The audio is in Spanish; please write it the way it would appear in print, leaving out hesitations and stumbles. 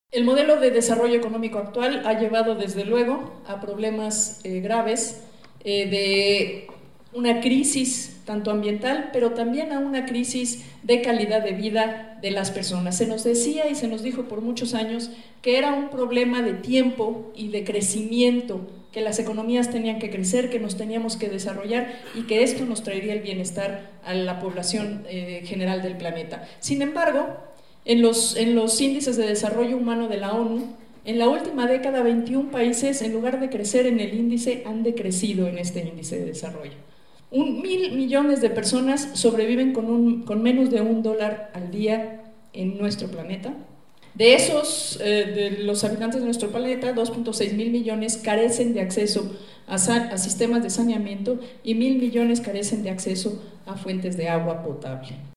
El modelo de desarrollo económico actual ha llevado desde luego a problemas graves de una crisis tanto ambiental, pero también a una crisis de calidad de vida de las personas. Se nos decía y se nos dijo por muchos años que era un problema de tiempo y de crecimiento, que las economías tenían que crecer, que nos teníamos que desarrollar y que esto nos traería el bienestar a la población general del planeta. Sin embargo, en los índices de desarrollo humano de la ONU, en la última década 21 países, en lugar de crecer en el índice, han decrecido en este índice de desarrollo. 1.000 millones de personas sobreviven con menos de $1 al día en nuestro planeta. De esos, de los habitantes de nuestro planeta, 2.6 mil millones carecen de acceso a sistemas de saneamiento y 1.000 millones carecen de acceso a fuentes de agua potable.